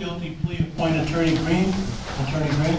guilty plea appoint Attorney Green. Attorney Green?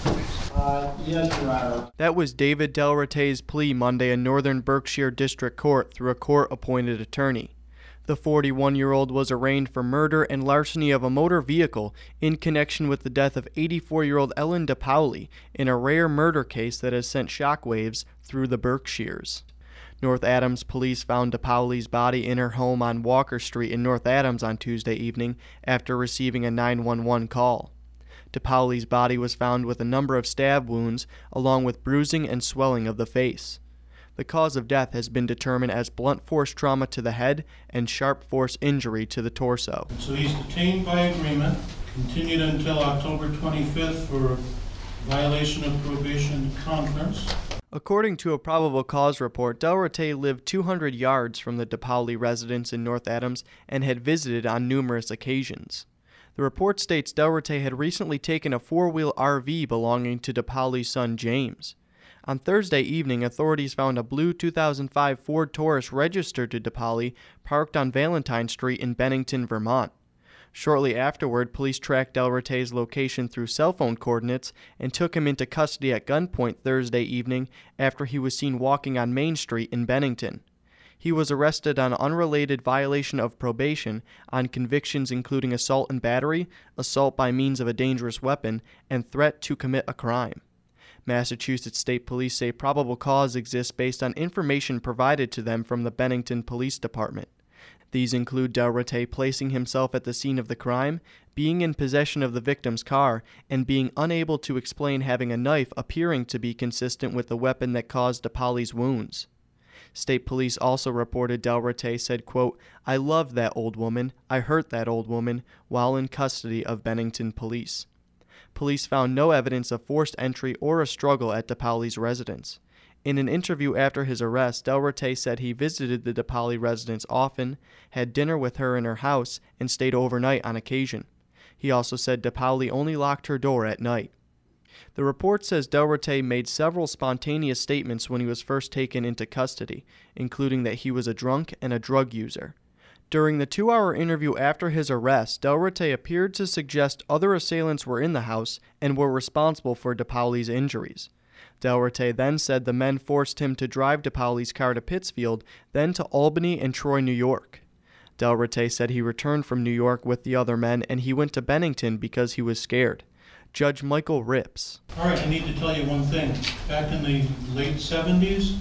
Yes, Your Honor. That was David Del Rate's plea Monday in Northern Berkshire District Court through a court-appointed attorney. The 41-year-old was arraigned for murder and larceny of a motor vehicle in connection with the death of 84-year-old Ellen DePauli in a rare murder case that has sent shockwaves through the Berkshires. North Adams police found DePauli's body in her home on Walker Street in North Adams on Tuesday evening after receiving a 911 call. DePauli's body was found with a number of stab wounds, along with bruising and swelling of the face. The cause of death has been determined as blunt force trauma to the head and sharp force injury to the torso. So he's detained by agreement, continued until October 25th for violation of probation conference. According to a probable cause report, Del Rate lived 200 yards from the DePauli residence in North Adams and had visited on numerous occasions. The report states Del Rate had recently taken a four-wheel RV belonging to DePauli's son James. On Thursday evening, authorities found a blue 2005 Ford Taurus registered to DePauli parked on Valentine Street in Bennington, Vermont. Shortly afterward, police tracked Del Rate's location through cell phone coordinates and took him into custody at gunpoint Thursday evening after he was seen walking on Main Street in Bennington. He was arrested on unrelated violation of probation on convictions including assault and battery, assault by means of a dangerous weapon, and threat to commit a crime. Massachusetts State Police say probable cause exists based on information provided to them from the Bennington Police Department. These include Del Rate placing himself at the scene of the crime, being in possession of the victim's car, and being unable to explain having a knife appearing to be consistent with the weapon that caused DePauli's wounds. State police also reported Del Rate said, quote, "I loved that old woman, I hurt that old woman," while in custody of Bennington police. Police found no evidence of forced entry or a struggle at DePauli's residence. In an interview after his arrest, Del Rate said he visited the DePauli residence often, had dinner with her in her house, and stayed overnight on occasion. He also said DePauli only locked her door at night. The report says Del Rate made several spontaneous statements when he was first taken into custody, including that he was a drunk and a drug user. During the 2-hour interview after his arrest, Del Rate appeared to suggest other assailants were in the house and were responsible for DePauli's injuries. Del Rate then said the men forced him to drive DePauli's car to Pittsfield, then to Albany and Troy, New York. Del Rate said he returned from New York with the other men and he went to Bennington because he was scared. Judge Michael Rips. All right, I need to tell you one thing. Back in the late 70s,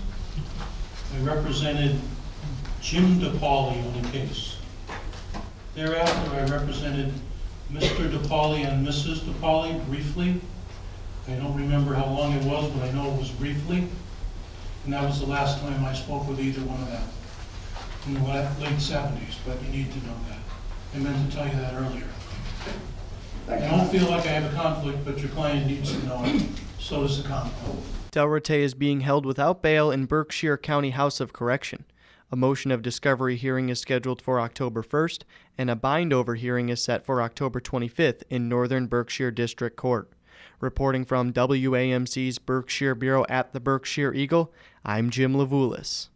I represented Jim DePauli on a case. Thereafter, I represented Mr. DePauli and Mrs. DePauli briefly. I don't remember how long it was, but I know it was briefly. And that was the last time I spoke with either one of them in the late 70s, but you need to know that. I meant to tell you that earlier. I don't feel like I have a conflict, but your client needs to know it. So does the conflict. Del Rate is being held without bail in Berkshire County House of Correction. A motion of discovery hearing is scheduled for October 1st, and a bind-over hearing is set for October 25th in Northern Berkshire District Court. Reporting from WAMC's Berkshire Bureau at the Berkshire Eagle, I'm Jim Levulis.